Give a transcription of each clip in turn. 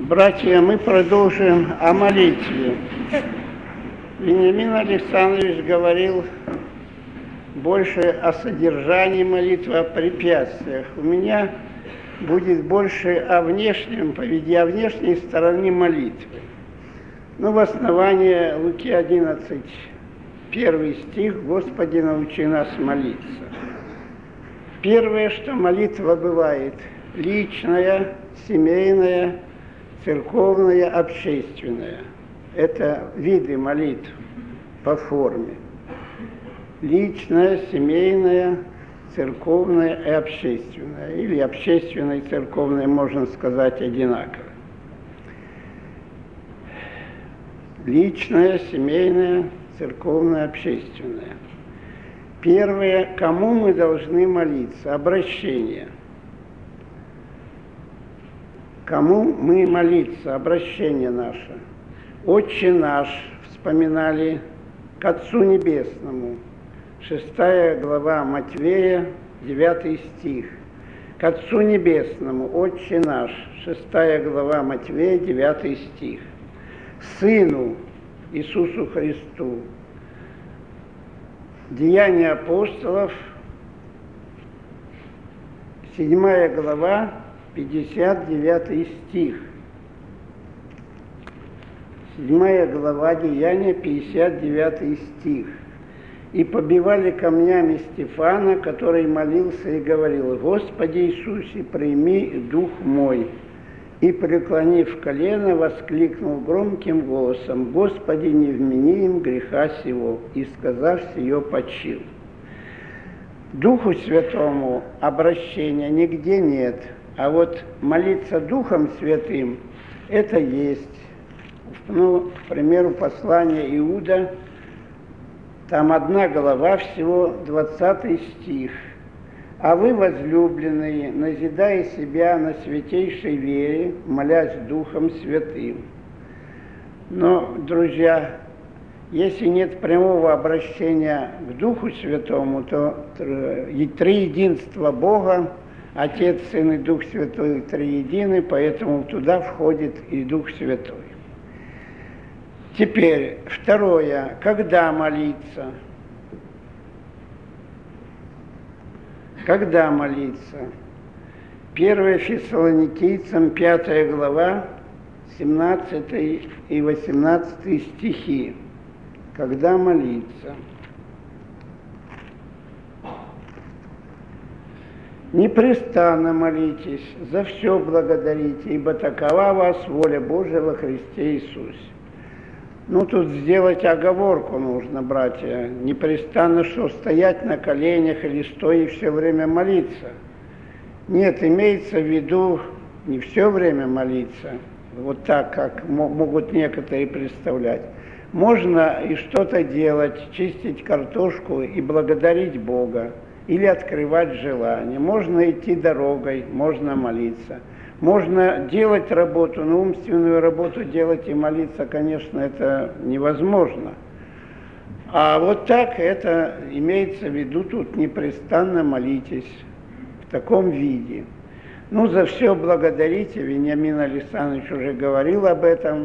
Братья, мы продолжим о молитве. Вениамин Александрович говорил больше о содержании молитвы, о препятствиях. У меня будет больше о внешнем поведении, о внешней стороне молитвы. В основании Луки 11, 1 стих: «Господи, научи нас молиться». Первое, что молитва бывает: личная, семейная, церковная, общественная. Это виды молитв по форме. Личная, семейная, церковная и общественная. Или общественная и церковная, можно сказать, одинаково. Личная, семейная, церковная, общественная. Первое, кому мы должны молиться? Обращение. Кому мы молиться? Обращение наше. «Отче наш», вспоминали, к Отцу Небесному. 6 глава Матвея, 9 стих. К Отцу Небесному, Отче наш. 6 глава Матвея, 9 стих. Сыну Иисусу Христу. Деяния апостолов, 7 глава, 59 стих. 7 глава Деяния, 59 стих. «И побивали камнями Стефана, который молился и говорил: Господи Иисусе, прими дух мой. И, преклонив колено, воскликнул громким голосом: Господи, не вмени им греха сего. И, сказав сие, почил». Духу Святому обращения нигде нет, а вот молиться Духом Святым – это есть. К примеру, послание Иуда, там 1 глава всего, 20 стих. «А вы, возлюбленные, назидая себя на святейшей вере, молясь Духом Святым». Но, друзья, если нет прямого обращения к Духу Святому, то триединство Бога, Отец, Сын и Дух Святой триедины, поэтому туда входит и Дух Святой. Теперь, второе. Когда молиться? Когда молиться? 1 Фессалоникийцам, 5 глава, 17 и 18 стихи. Когда молиться? «Непрестанно молитесь, за все благодарите, ибо такова вас воля Божия во Христе Иисусе». Тут сделать оговорку нужно, братья. Непрестанно что, стоять на коленях или стоя и все время молиться? Нет, имеется в виду не все время молиться, вот так, как могут некоторые представлять. Можно и что-то делать, чистить картошку и благодарить Бога, или открывать желание. Можно идти дорогой, можно молиться. Можно делать работу, но умственную работу делать и молиться, конечно, это невозможно. А вот так это имеется в виду, тут непрестанно молитесь в таком виде. За все благодарите, Вениамин Александрович уже говорил об этом,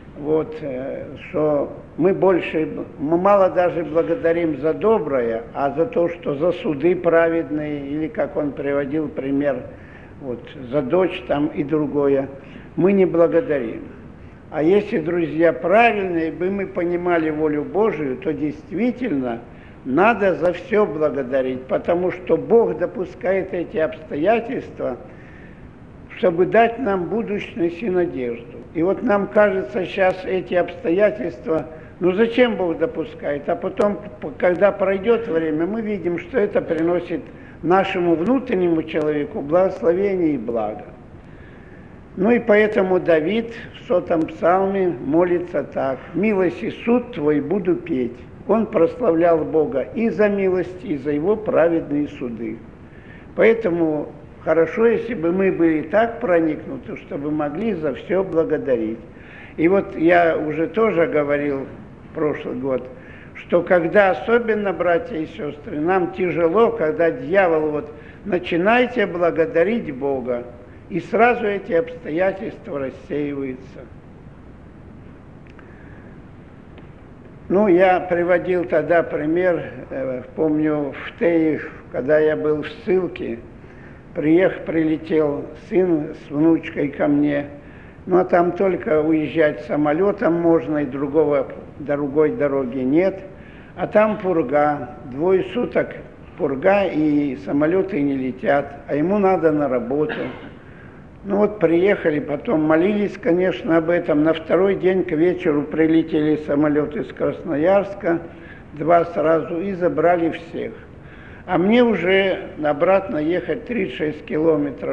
что мы мало даже благодарим за доброе, а за то, что за суды праведные, или, как он приводил пример, за дочь там и другое, мы не благодарим. А если, друзья, правильные бы мы понимали волю Божию, то действительно надо за все благодарить, потому что Бог допускает эти обстоятельства, чтобы дать нам будущность и надежду. И нам кажется сейчас эти обстоятельства, зачем Бог допускает? А потом, когда пройдет время, мы видим, что это приносит нашему внутреннему человеку благословение и благо. И поэтому Давид в 100-м псалме молится так: «Милость и суд Твой буду петь». Он прославлял Бога и за милость, и за Его праведные суды. Поэтому хорошо, если бы мы были так проникнуты, чтобы могли за все благодарить. И я уже тоже говорил в прошлый год, что когда, особенно, братья и сестры, нам тяжело, когда дьявол начинайте благодарить Бога, И сразу эти обстоятельства рассеиваются. Ну, я приводил тогда пример, помню, в Тее, когда я был в ссылке, прилетел сын с внучкой ко мне, ну, а там только уезжать самолетом можно, и другой дороги нет, а там пурга, 2 суток пурга, и самолеты не летят, а ему надо на работу. Ну вот приехали, потом молились, конечно, об этом. На 2-й день к вечеру прилетели самолеты из Красноярска, 2 сразу, и забрали всех. А мне уже обратно ехать 36 километров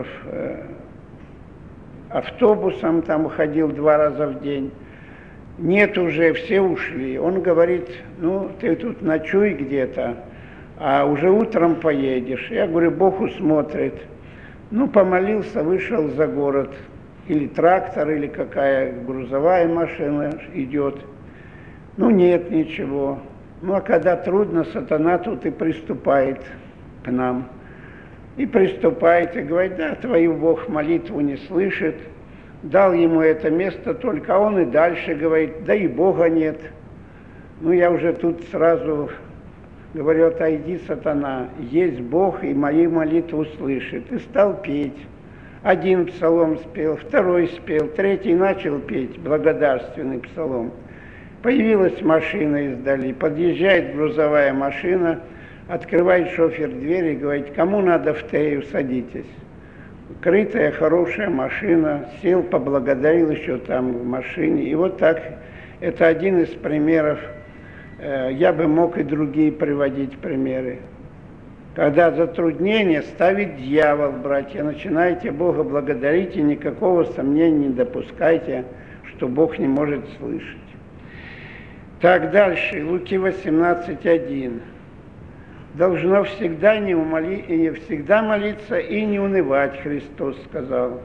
автобусом, там ходил 2 раза в день. Нет уже, все ушли. Он говорит, ну ты тут ночуй где-то, а уже утром поедешь. Я говорю, Бог усмотрит. Ну, помолился, вышел за город. Или трактор, или какая грузовая машина идет. Ну, нет ничего. Ну, а когда трудно, сатана тут и приступает к нам. И приступает, и говорит, да, твою Бог молитву не слышит. Дал ему это место, только он и дальше говорит, да и Бога нет. Ну, я уже тут сразу говорю, отойди, сатана, есть Бог, и мою молитву слышит. И стал петь. 1 псалом спел, 2 спел, 3 начал петь, благодарственный псалом. Появилась машина издали, подъезжает грузовая машина, открывает шофер дверь и говорит, кому надо в Тею, садитесь. Крытая, хорошая машина, сел, поблагодарил еще там в машине. И вот так, это один из примеров. Я бы мог и другие приводить примеры. Когда затруднение ставит дьявол, братья, начинайте Бога благодарить и никакого сомнения не допускайте, что Бог не может слышать. Так, дальше, Луки 18:1. Должно всегда молиться и не унывать, Христос сказал.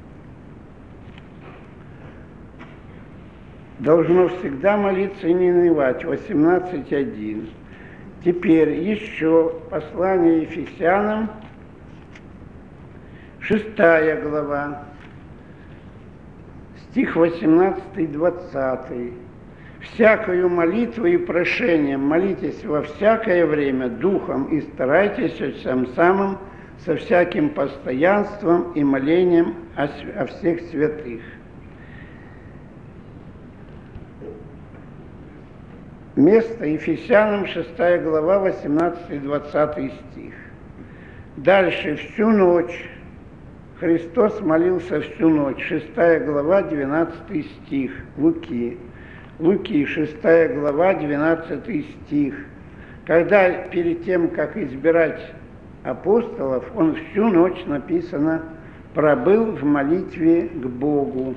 Должно всегда молиться и не унывать, 18:1. Теперь еще послание Ефесянам, 6 глава, стих 18-20. «Всякою молитвой и прошением молитесь во всякое время духом и старайтесь тем самым со всяким постоянством и молением о всех святых». Место Ефесянам, 6 глава, 18-20 стих. Дальше, всю ночь. Христос молился всю ночь. 6 глава, 12 стих. Луки, 6 глава, 12 стих. Когда перед тем, как избирать апостолов, он всю ночь, написано, пробыл в молитве к Богу.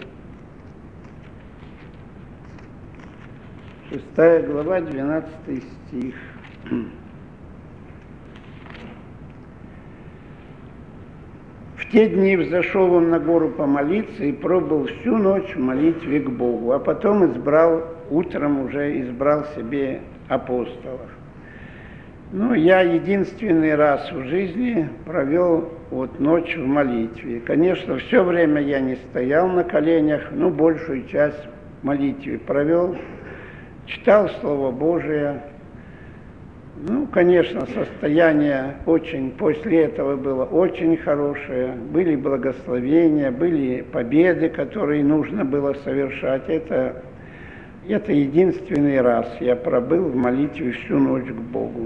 6 глава, 12 стих. В те дни взошел он на гору помолиться и пробыл всю ночь в молитве к Богу, а потом утром уже избрал себе апостолов. Ну, я единственный раз в жизни провел ночь в молитве. Конечно, все время я не стоял на коленях, но большую часть в молитве провел. Читал Слово Божие. Ну, конечно, состояние после этого было очень хорошее. Были благословения, были победы, которые нужно было совершать. Это единственный раз я пробыл в молитве всю ночь к Богу.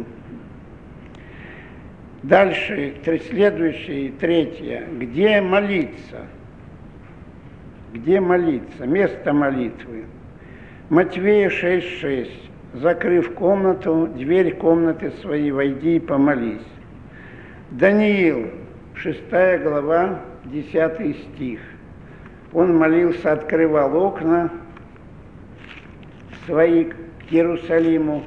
Дальше, следующее, 3. Где молиться? Где молиться? Место молитвы. Матвея 6:6. Закрыв комнату, дверь комнаты своей, войди и помолись. Даниил, 6 глава, 10 стих. Он молился, открывал окна свои к Иерусалиму.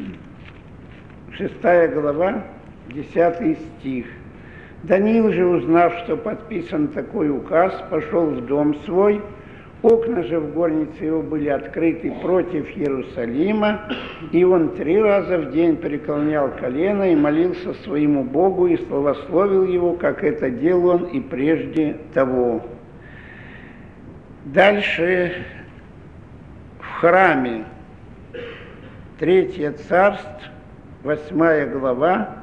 6 глава, 10 стих. Даниил же, узнав, что подписан такой указ, пошел в дом свой, Окна же в горнице его были открыты против Иерусалима, и он 3 раза в день преклонял колено и молился своему Богу и славословил его, как это делал он и прежде того. Дальше в храме 3 Царств, 8 глава,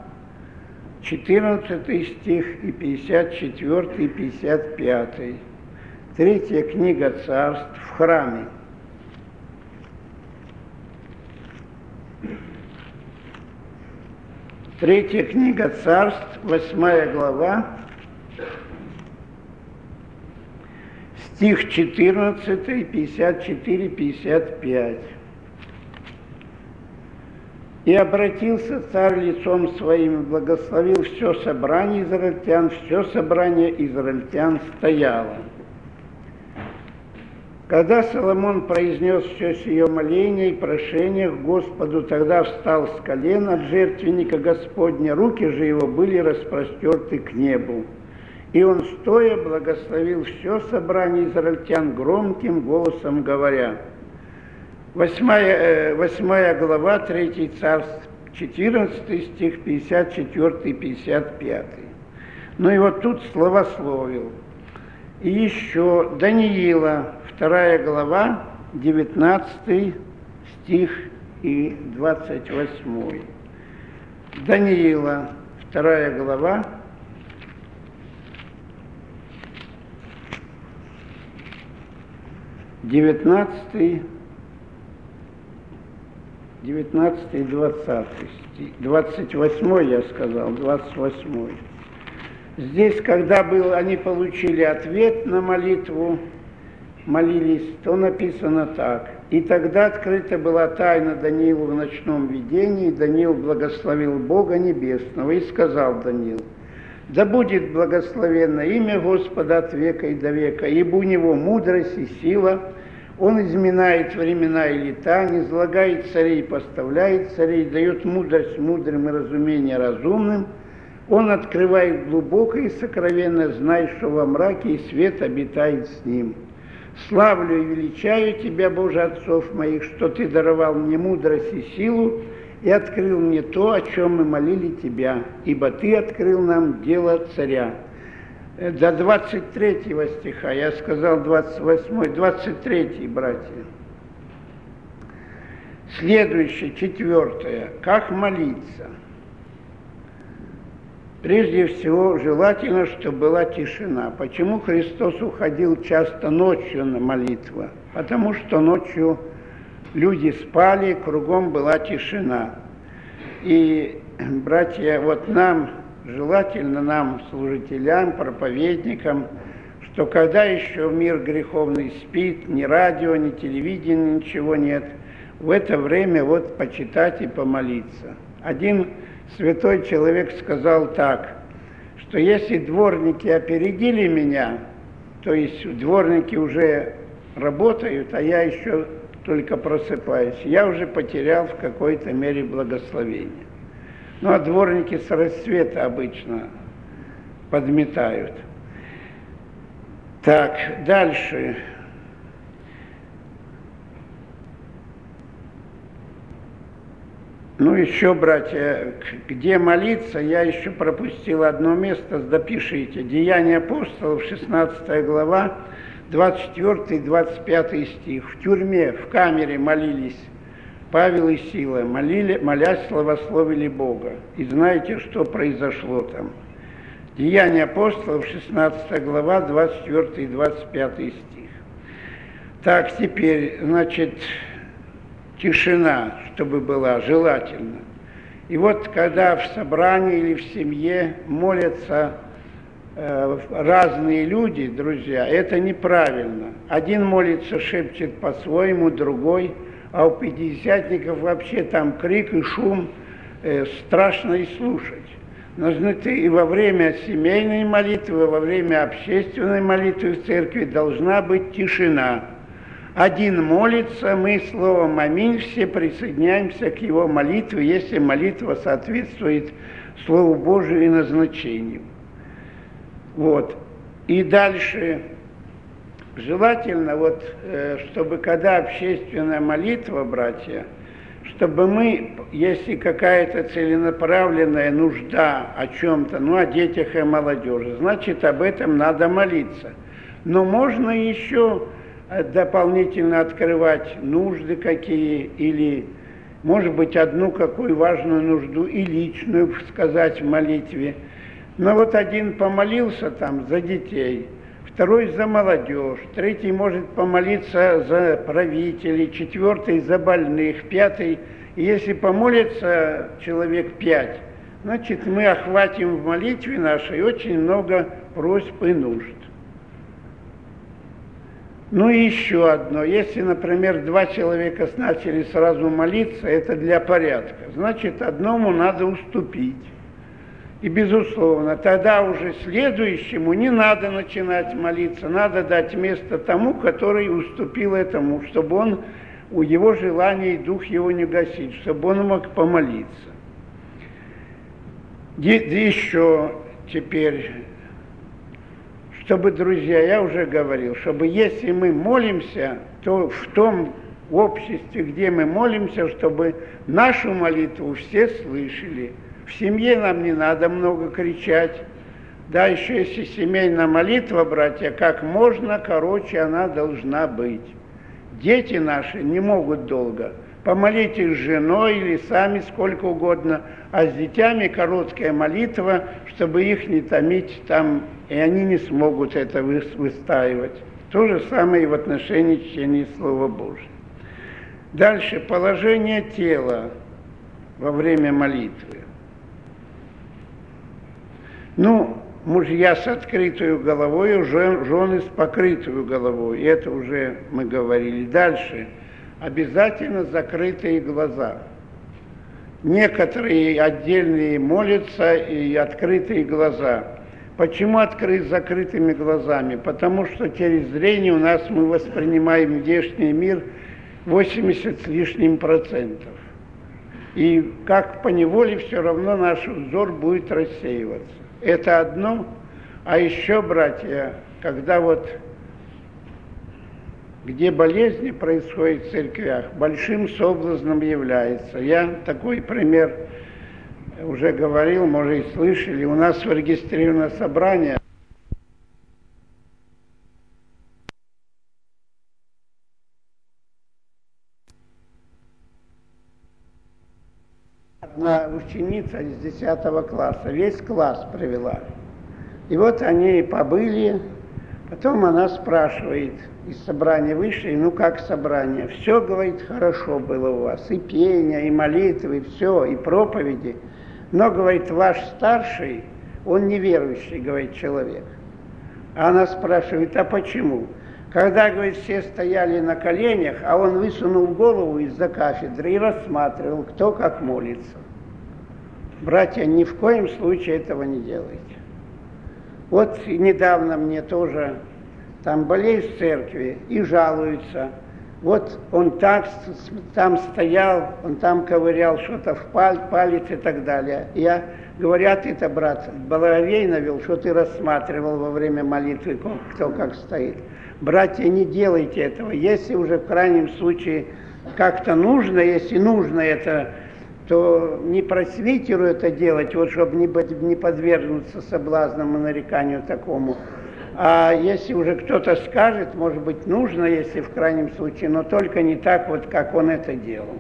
14 стих и 54 и 55. 3 книга Царств в храме. Третья книга Царств, 8 глава, стих 14, 54, 55. «И обратился царь лицом своим, и благословил все собрание израильтян, все собрание израильтян стояло. Когда Соломон произнес все сие моление и прошение к Господу, тогда встал с колен от жертвенника Господня, руки же его были распростерты к небу. И он, стоя, благословил все собрание израильтян громким голосом, говоря». 8 глава, 3 Царств, 14 стих, 54, 55. Ну и вот тут словословил. И еще Даниила, 2 глава, 19 стих и 28. Даниила, 2 глава, 19 и 20 стих. 28 я сказал, 28. Здесь, когда они получили ответ на молитву, молились, то написано так. «И тогда открыта была тайна Даниилу в ночном видении, и Даниил благословил Бога Небесного, и сказал Даниил: да будет благословенно имя Господа от века и до века, ибо у него мудрость и сила, он изменяет времена и лета, низлагает царей, поставляет царей, дает мудрость мудрым и разумение разумным, он открывает глубокое и сокровенное, знай, что во мраке и свет обитает с ним. Славлю и величаю Тебя, Боже, отцов моих, что Ты даровал мне мудрость и силу, и открыл мне то, о чем мы молили Тебя, ибо Ты открыл нам дело царя». До 23 стиха, я сказал 28, 23, братья. Следующее, 4. Как молиться? Прежде всего, желательно, чтобы была тишина. Почему Христос уходил часто ночью на молитву? Потому что ночью люди спали, кругом была тишина. И, братья, вот желательно нам, служителям, проповедникам, что когда еще мир греховный спит, ни радио, ни телевидения, ничего нет, в это время вот почитать и помолиться. Один святой человек сказал так, что если дворники опередили меня, то есть дворники уже работают, а я еще только просыпаюсь, я уже потерял в какой-то мере благословение. Ну, а дворники с рассвета обычно подметают. Так, дальше. Ну, еще, братья, где молиться, я еще пропустил одно место, допишите. Деяния апостолов, 16 глава, 24-25 стих. В тюрьме, в камере молились Павел и Сила, молясь, славословили Бога. И знаете, что произошло там? Деяния апостолов, 16 глава, 24 и 25 стих. Так, теперь, значит, тишина, чтобы была, желательно. И вот, когда в собрании или в семье молятся разные люди, друзья, это неправильно. Один молится, шепчет по-своему, другой, а у пятидесятников вообще там крик и шум, страшно и слушать. Нужны и во время семейной молитвы, во время общественной молитвы в церкви должна быть тишина. Один молится, мы словом «Аминь» все присоединяемся к его молитве, если молитва соответствует Слову Божию и назначению. Вот. И дальше желательно, вот, чтобы когда общественная молитва, братья, чтобы мы, если какая-то целенаправленная нужда о чем-то, ну, о детях и молодежи, значит, об этом надо молиться. Но можно еще дополнительно открывать нужды какие, или, может быть, одну какую важную нужду и личную сказать в молитве. Но вот один помолился там за детей, второй за молодежь, третий может помолиться за правителей, четвертый за больных, пятый. И если помолится человек 5, значит, мы охватим в молитве нашей очень много просьб и нужд. Ну и еще одно. Если, например, 2 человека начали сразу молиться, это для порядка. Значит, одному надо уступить. И, безусловно, тогда уже следующему не надо начинать молиться, надо дать место тому, который уступил этому, чтобы он, у его желания и дух его не гасить, чтобы он мог помолиться. Еще теперь, чтобы, друзья, я уже говорил, чтобы если мы молимся, то в том обществе, где мы молимся, чтобы нашу молитву все слышали. В семье нам не надо много кричать. Да, еще если семейная молитва, братья, как можно короче она должна быть. Дети наши не могут долго. Помолитесь с женой или сами сколько угодно, а с детьми короткая молитва, чтобы их не томить там, и они не смогут это выстаивать. То же самое и в отношении чтения Слова Божьего. Дальше, положение тела во время молитвы. Ну, мужья с открытой головой, жены с покрытой головой. Это уже мы говорили. Дальше. Обязательно закрытые глаза. Некоторые отдельные молятся и открытые глаза. Почему с закрытыми глазами? Потому что через зрение у нас мы воспринимаем внешний мир 80 с лишним %. И как поневоле все равно наш взор будет рассеиваться. Это одно. А еще, братья, когда вот где болезни происходят в церквях, большим соблазном является. Я такой пример уже говорил, может, и слышали. У нас зарегистрировано собрание. Одна ученица из 10 класса, весь класс привела. И вот они побыли, потом она спрашивает, из собрания вышли, ну как собрание? Все, говорит, хорошо было у вас, и пение, и молитвы, и все, и проповеди. Но, говорит, ваш старший, он неверующий, говорит, человек. А она спрашивает, а почему? Когда, говорит, все стояли на коленях, а он высунул голову из-за кафедры и рассматривал, кто как молится. Братья, ни в коем случае этого не делайте. Вот недавно мне тоже там болеют в церкви и жалуются. Вот он так там стоял, он там ковырял что-то в палец и так далее. Я, говорят, это, брат, благовей навел, что ты рассматривал во время молитвы, кто как стоит. Братья, не делайте этого. Если уже в крайнем случае как-то нужно, если нужно это, то не просвитеру это делать, вот чтобы не подвергнуться соблазнам и нареканию такому. А если уже кто-то скажет, может быть, нужно, если в крайнем случае, но только не так, вот как он это делал.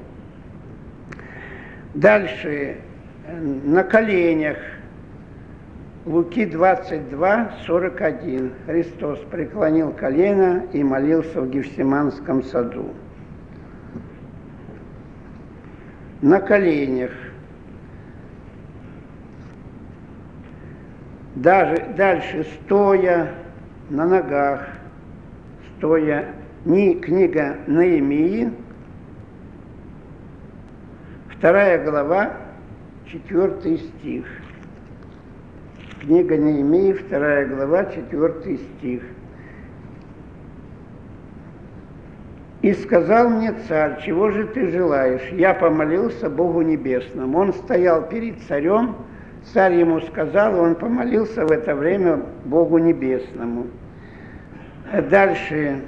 Дальше, на коленях. Луки 22, 41. Христос преклонил колено и молился в Гефсиманском саду. На коленях. Дальше стоя, на ногах, стоя. Книга Неемии, 2 глава, 4 стих. Книга Неемии, 2 глава, 4 стих. «И сказал мне царь, чего же ты желаешь? Я помолился Богу Небесному». Он стоял перед царем, царь ему сказал, и он помолился в это время Богу Небесному. Дальше.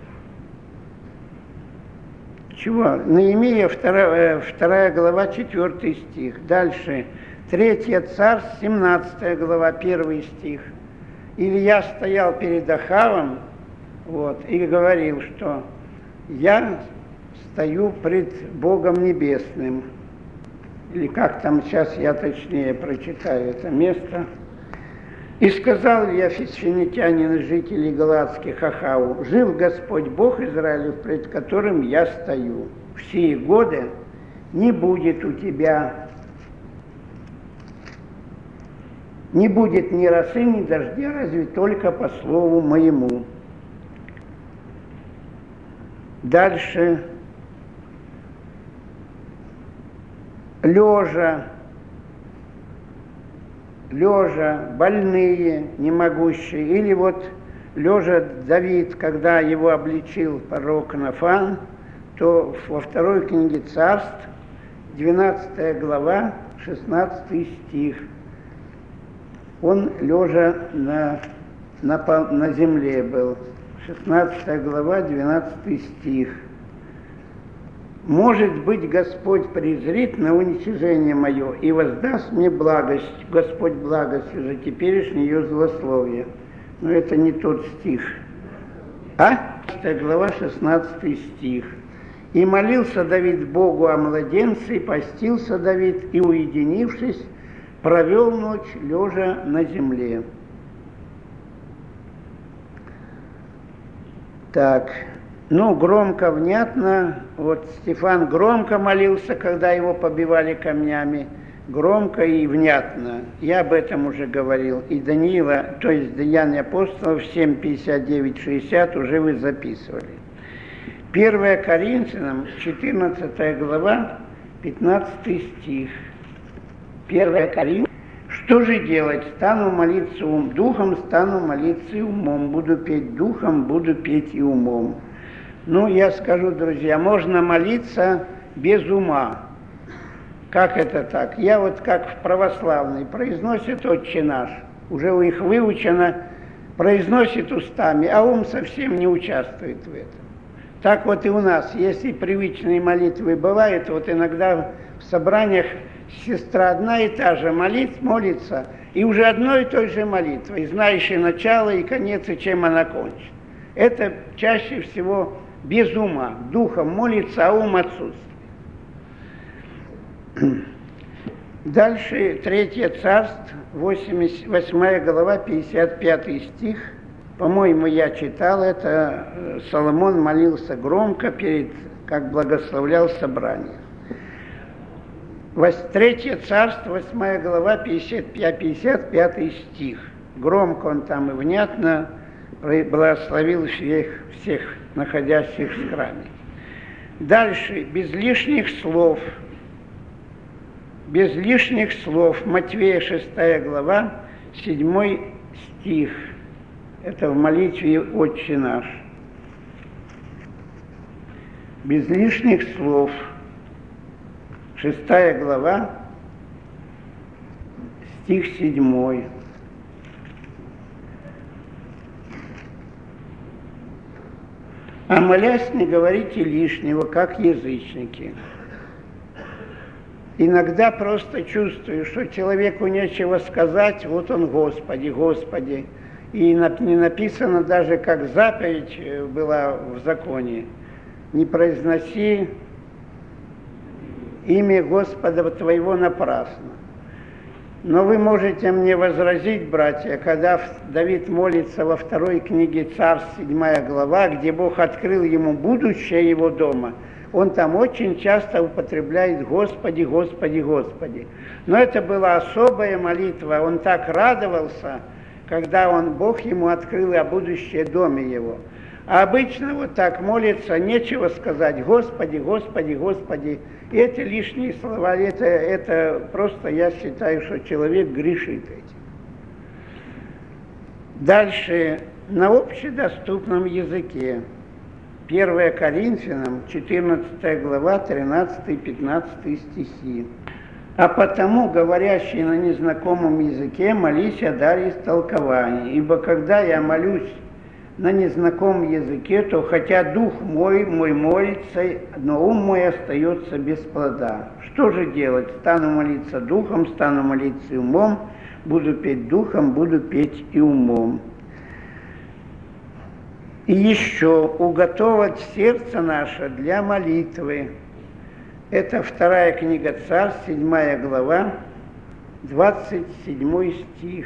Чего? Неемия, 2 глава, 4 стих. Дальше. 3 Царств, 17 глава, 1 стих. Илья стоял перед Ахавом, вот, и говорил, что я стою пред Богом Небесным. Или как там, сейчас я точнее прочитаю это место. И сказал Илья финитянин и жителей Галаадских Ахаву: жив Господь Бог Израилев, пред которым я стою. В сии годы не будет у тебя, не будет ни росы, ни дождя, разве только по слову моему. Дальше. Лежа, больные, немогущие, или вот лежа Давид, когда его обличил пророк Нафан, то во 2 книге Царств, 12 глава, 16 стих, он лежа на земле был, 16 глава, 12 стих. Может быть, Господь презрит на уничижение мое и воздаст мне благость, Господь благостью за теперешнее ее злословие. Но это не тот стих. 15 глава, 16 стих. И молился Давид Богу о младенце, и постился Давид, и, уединившись, провел ночь, лежа на земле. Так. Ну, громко, внятно. Вот Стефан громко молился, когда его побивали камнями. Громко и внятно. Я об этом уже говорил. И Даниила, то есть Деяния апостолов, 7, 59, 60 уже вы записывали. 1 Коринфянам, 14 глава, 15 стих. 1 Коринфянам. Что же делать? Стану молиться духом, стану молиться и умом. Буду петь духом, буду петь и умом. Ну, я скажу, друзья, можно молиться без ума. Как это так? Я вот как в православной произносит «Отче наш», уже у них выучено, произносит устами, а ум совсем не участвует в этом. Так вот и у нас, если привычные молитвы бывают, вот иногда в собраниях сестра одна и та же молится, и уже одной и той же молитвой, знающей начало и конец, и чем она кончит. Это чаще всего без ума, духом молится, а ум отсутствует. Дальше 3 Царств, 8 глава, 55 стих. По-моему, я читал это. Соломон молился громко, как благословлял собрание. 3 Царство, 8 глава, 55 стих. Громко он там и внятно благословил всех находящихся в храме. Дальше, без лишних слов, Матвея 6 глава, 7 стих. Это в молитве «Отче наш». Без лишних слов, 6 глава, стих 7. А молясь, не говорите лишнего, как язычники. Иногда просто чувствую, что человеку нечего сказать, вот он Господи, Господи. И не написано даже, как заповедь была в законе. Не произноси имя Господа твоего напрасно. Но вы можете мне возразить, братья, когда Давид молится во 2 книге Царств, 7 глава, где Бог открыл ему будущее его дома, он там очень часто употребляет «Господи, Господи, Господи». Но это была особая молитва, он так радовался, когда Бог ему открыл о будущее доме его. А обычно вот так молится, нечего сказать «Господи, Господи, Господи». И это лишние слова, это просто, я считаю, что человек грешит этим. Дальше, на общедоступном языке. 1 Коринфянам, 14 глава, 13-15 стихи. А потому, говорящий на незнакомом языке, молись о даре истолкования. Ибо когда я молюсь на незнакомом языке, то хотя дух мой молится, но ум мой остается без плода. Что же делать? Стану молиться духом, стану молиться и умом, буду петь духом, буду петь и умом. И еще уготовать сердце наше для молитвы. Это 2 книга Царств, 7 глава, 27 стих.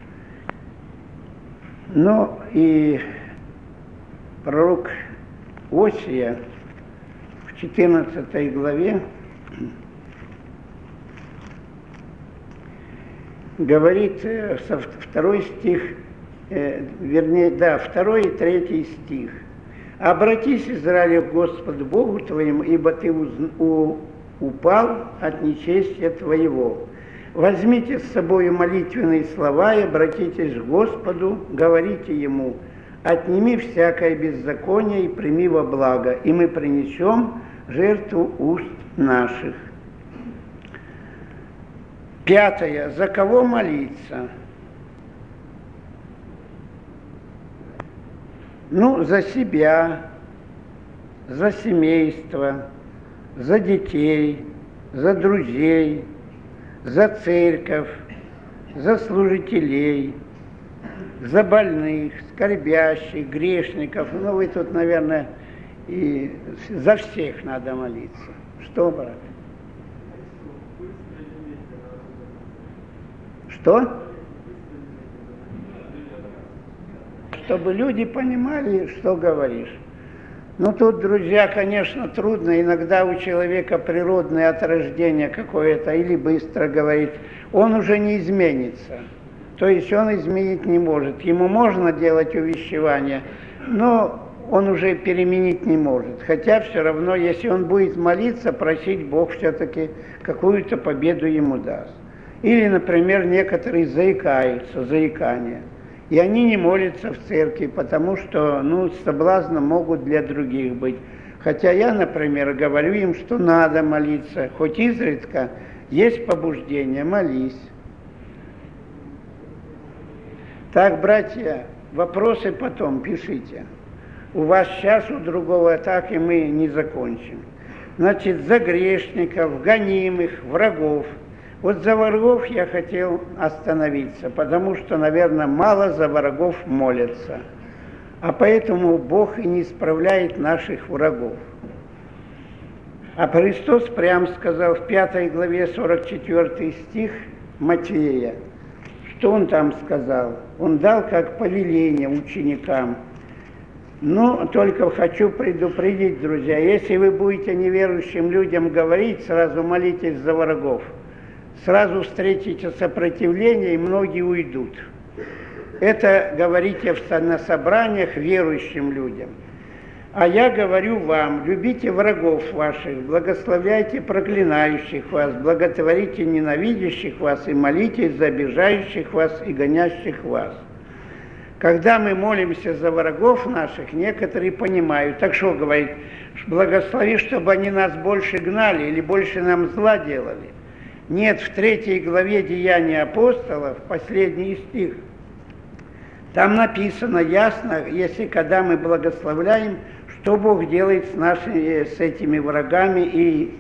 Ну и пророк Осия в 14 главе говорит, 2 стих, 2 и 3 стих. «Обратись, Израиль, к Господу Богу твоему, ибо ты упал от нечестия твоего. Возьмите с собой молитвенные слова и обратитесь к Господу, говорите Ему: отними всякое беззаконие и прими во благо, и мы принесем жертву уст наших». 5. За кого молиться? Ну, за себя, за семейство, за детей, за друзей, за церковь, за служителей, за больных, скорбящих, грешников. Ну, вы тут, наверное, и за всех надо молиться. Что, брат? Что? Чтобы люди понимали, что говоришь. Ну, тут, друзья, конечно, трудно. Иногда у человека природное от рождения какое-то, или быстро говорит, он уже не изменится. То есть он изменить не может. Ему можно делать увещевания, но он уже переменить не может. Хотя все равно, если он будет молиться, просить, Бог все-таки какую-то победу ему даст. Или, например, некоторые заикаются, заикание. И они не молятся в церкви, потому что, соблазны могут для других быть. Хотя я, например, говорю им, что надо молиться, хоть изредка есть побуждение, молись. Так, братья, вопросы потом пишите. У вас сейчас, у другого так, и мы не закончим. Значит, за грешников, гонимых, врагов. Вот за врагов я хотел остановиться, потому что, наверное, мало за врагов молятся. А поэтому Бог и не исправляет наших врагов. А Христос прям сказал в 5 главе 44 стих Матфея, что Он там сказал? Он дал как повеление ученикам. Но только хочу предупредить, друзья, если вы будете неверующим людям говорить, сразу молитесь за врагов. Сразу встретите сопротивление, и многие уйдут. Это говорите на собраниях верующим людям. А я говорю вам, любите врагов ваших, благословляйте проклинающих вас, благотворите ненавидящих вас и молитесь за обижающих вас и гонящих вас. Когда мы молимся за врагов наших, некоторые понимают, так что говорит, благослови, чтобы они нас больше гнали или больше нам зла делали. Нет, в 3 главе Деяний апостолов, последний стих, там написано ясно, если когда мы благословляем, что Бог делает с этими врагами. И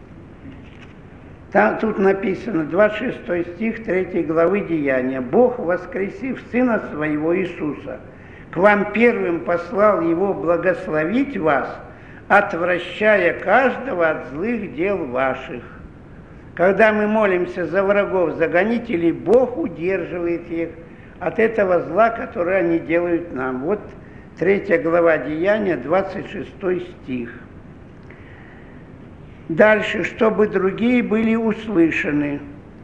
там, тут написано, 26 стих 3 главы Деяния. «Бог, воскресив Сына Своего Иисуса, к вам первым послал Его благословить вас, отвращая каждого от злых дел ваших». Когда мы молимся за врагов, за гонителей, Бог удерживает их от этого зла, которое они делают нам. Вот 3 глава Деяния, 26 стих. Дальше, чтобы другие были услышаны.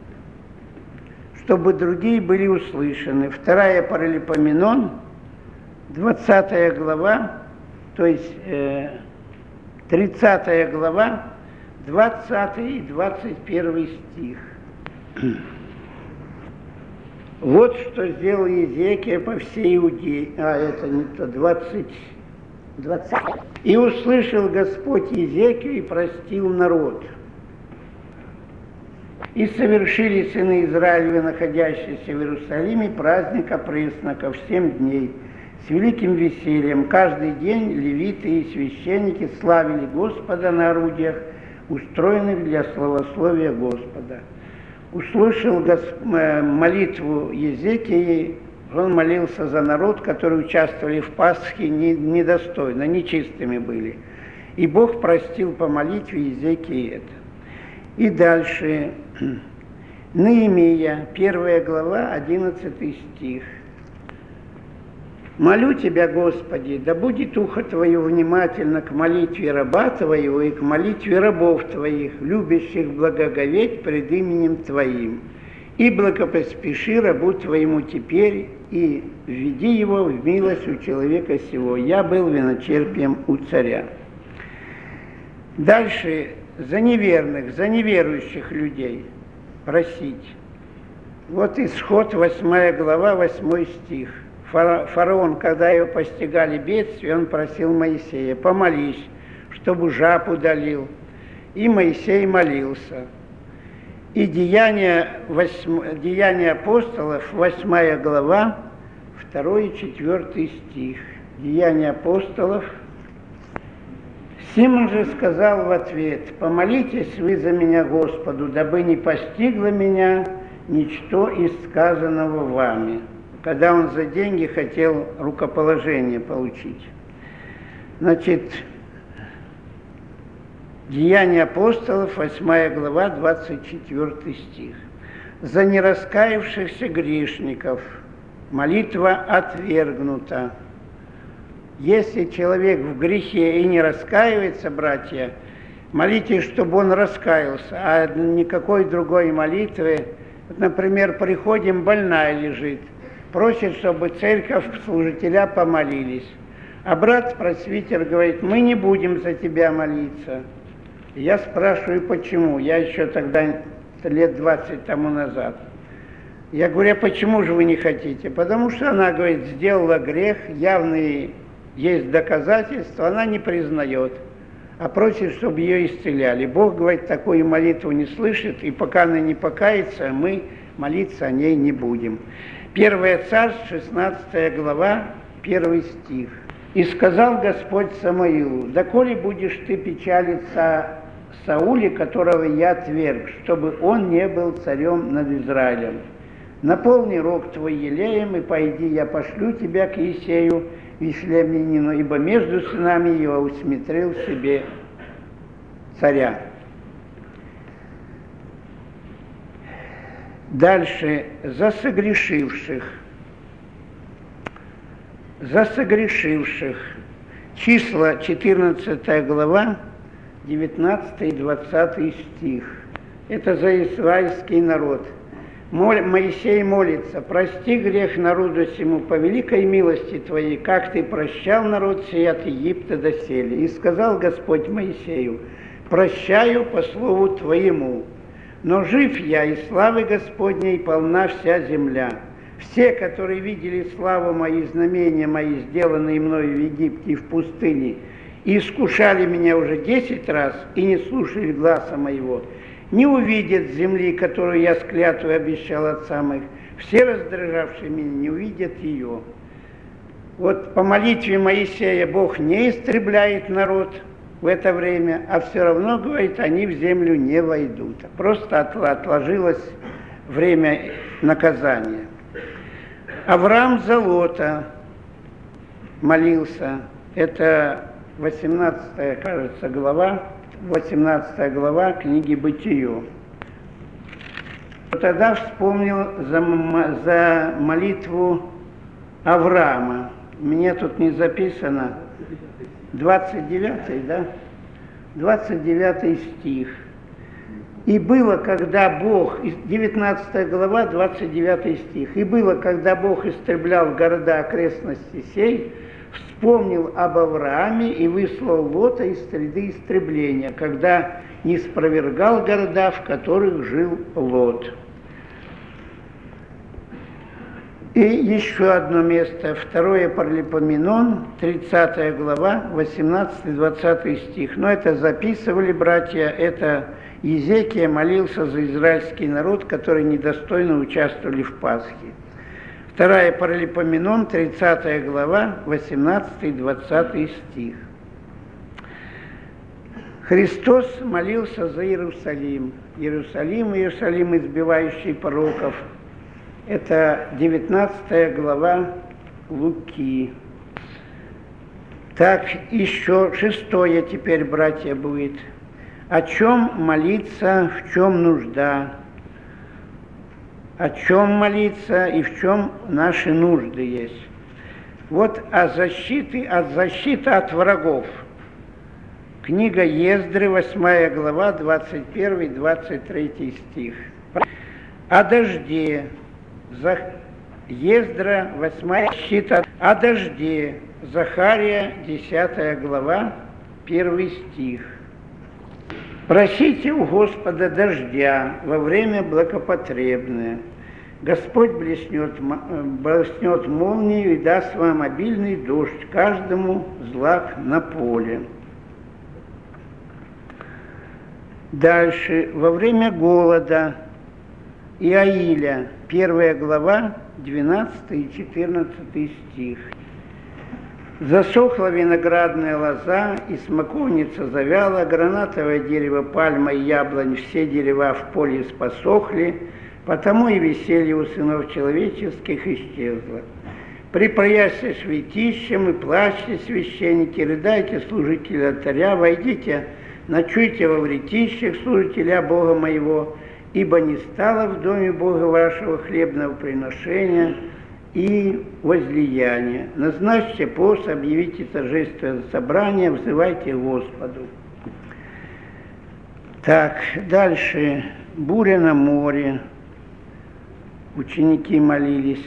Чтобы другие были услышаны. 2 Паралипоменон, 20 глава, то есть 30 глава, 20 и 21 стих. Вот что сделал Иезекия по всей Иудее. Это не то, 20. «И услышал Господь Иезекию и простил народ. И совершили сыны Израилевы, находящиеся в Иерусалиме, праздник опресноков 7 дней. С великим весельем каждый день левиты и священники славили Господа на орудиях, устроенных для славословия Господа. Услышал молитву Езекии, он молился за народ, который участвовали в Пасхе недостойно, нечистыми были. И Бог простил по молитве Езекии это. И дальше, Неемия, 1 глава, 11 стих. «Молю Тебя, Господи, да будет ухо Твое внимательно к молитве раба Твоего и к молитве рабов Твоих, любящих благоговеть пред именем Твоим. И благопоспеши рабу Твоему теперь, и введи его в милость у человека сего. Я был виночерпием у царя». Дальше за неверных, за неверующих людей просить. Вот Исход, 8 глава, 8 стих. Фараон, когда его постигали бедствия, он просил Моисея: помолись, чтобы жаб удалил. И Моисей молился. И Деяния апостолов, 8 глава, 2 и 4 стих. Деяния апостолов. Симон же сказал в ответ: помолитесь вы за меня Господу, дабы не постигло меня ничто из сказанного вами. Когда он за деньги хотел рукоположение получить. Значит, Деяния апостолов, 8 глава, 24 стих. За нераскаявшихся грешников молитва отвергнута. Если человек в грехе и не раскаивается, братья, молитесь, чтобы он раскаялся, а никакой другой молитвы. Например, приходим, больная лежит, просит, чтобы церковь, служителя помолились. А брат-просвитер говорит: мы не будем за тебя молиться. Я спрашиваю, почему? Я еще тогда, лет 20 тому назад. Я говорю: а почему же вы не хотите? Потому что она, говорит, сделала грех, явные есть доказательства, она не признает, а просит, чтобы ее исцеляли. Бог, говорит, такую молитву не слышит, и пока она не покается, мы молиться о ней не будем. 1 Царств, 16 глава, 1 стих. «И сказал Господь Самуилу: доколе будешь ты печалиться Сауле, которого я отверг, чтобы он не был царем над Израилем? Наполни рог твой елеем, и пойди, я пошлю тебя к Иисею, Вифлеемлянину, ибо между сынами его усмотрел себе царя». Дальше, за согрешивших. За согрешивших. Числа, 14 глава, 19 и 20 стих. Это за израильский народ. Моисей молится: прости грех народу сему по великой милости Твоей, как Ты прощал народ сей от Египта доселе. И сказал Господь Моисею: прощаю по слову Твоему, но жив я, и славы Господней полна вся земля. Все, которые видели славу мои, знамения мои, сделанные мною в Египте и в пустыне, и искушали меня уже 10 раз, и не слушали гласа моего, не увидят земли, которую я с клятвой обещал отцам моих. Все раздражавшие меня не увидят ее. Вот по молитве Моисея Бог не истребляет народ в это время, а все равно, говорит, они в землю не войдут. Просто отложилось время наказания. Авраам за Лота молился. Это 18, кажется, глава, 18 глава книги «Бытию». Тогда вспомнил за молитву Авраама. Мне тут не записано. 29, да? 29 стих. «И было, когда Бог», 19 глава, 29 стих, «И было, когда Бог истреблял города окрестности сей, вспомнил об Аврааме и выслал Лота из среды истребления, когда не спровергал города, в которых жил Лот». И еще одно место, 2 Паралипоменон, 30 глава, 18-20 стих. Но это записывали братья, это Езекия молился за израильский народ, который недостойно участвовали в Пасхе. Вторая Паралипоменон, 30 глава, 18-20 стих. Христос молился за Иерусалим. Иерусалим, Иерусалим, избивающий пророков. Это 19 глава Луки. Так, еще 6 теперь, братья, будет. О чем молиться, в чем нужда? О чем молиться и в чем наши нужды есть? Вот защиты от врагов. Книга Ездры, 8 глава, 21-23 стих. О дожде. Ездра, 8 защита. О дожде. Захария, 10 глава, 1 стих. Просите у Господа дождя во время благопотребное. Господь блеснет молнию и даст вам обильный дождь, каждому злак на поле. Дальше. Во время голода. Иаиля, 1 глава, 12 и 14 стих. Засохла виноградная лоза, и смоковница завяла, гранатовое дерево, пальма и яблонь, все дерева в поле посохли, потому и веселье у сынов человеческих исчезло. Припаяйся святищем и плачьте, священники, рыдайте, служители алтаря, войдите, ночуйте во вретищах служителя Бога моего, ибо не стало в доме Бога вашего хлебного приношения и возлияния. Назначьте пост, объявите торжественное собрание, взывайте Господу. Так, дальше. Буря на море. Ученики молились.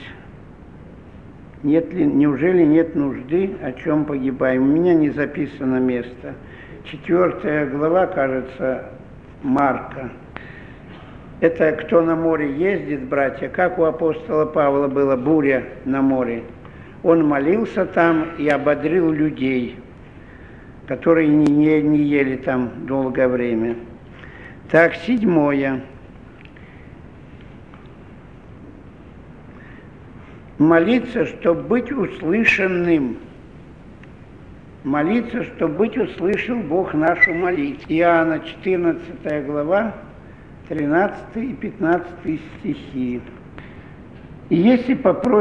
Неужели нет нужды, о чем погибаем? У меня не записано место. 4 глава, кажется, Марка. Это кто на море ездит, братья, как у апостола Павла была буря на море. Он молился там и ободрил людей, которые не ели там долгое время. Так, 7. Молиться, чтобы быть услышанным. Молиться, чтобы быть услышал Бог нашу молитву. Иоанна, 14 глава, 13 и 15 стихи. И если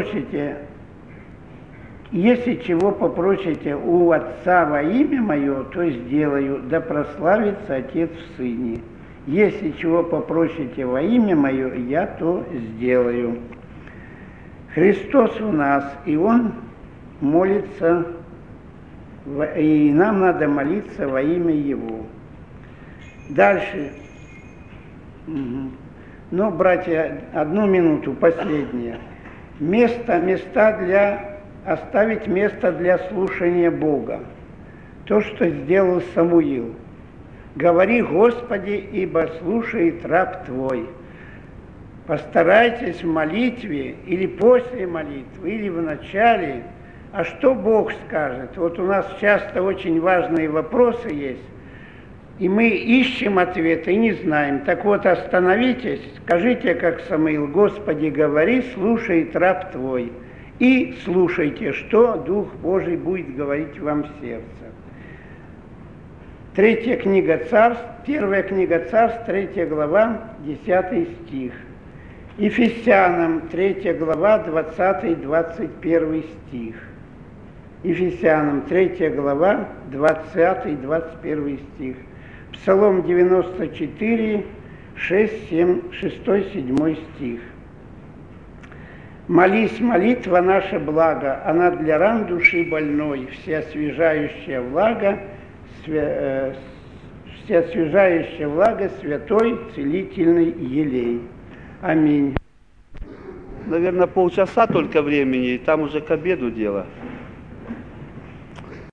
чего попросите у Отца во имя Мое, то сделаю, да прославится Отец в Сыне. Если чего попросите во имя Мое, я то сделаю. Христос у нас, и Он молится, и нам надо молиться во имя Его. Дальше. Ну, братья, 1 минуту, последнее. Оставить место для слушания Бога. То, что сделал Самуил. Говори, Господи, ибо слушает раб Твой. Постарайтесь в молитве или после молитвы, или в начале. А что Бог скажет? Вот у нас часто очень важные вопросы есть. И мы ищем ответы и не знаем. Так вот, остановитесь, скажите, как Самуил: Господи, говори, слушает раб Твой. И слушайте, что Дух Божий будет говорить вам в сердце. 1 книга Царств, 3 глава, 10 стих. Ефесянам, 3 глава, 20-21 стих. Ефесянам, 3 глава, 20-21 стих. Псалом 94, 6-7 стих. «Молись, молитва наша благо, она для ран души больной, всеосвежающая влага, святой целительный елей». Аминь. Наверное, полчаса только времени, и там уже к обеду дело.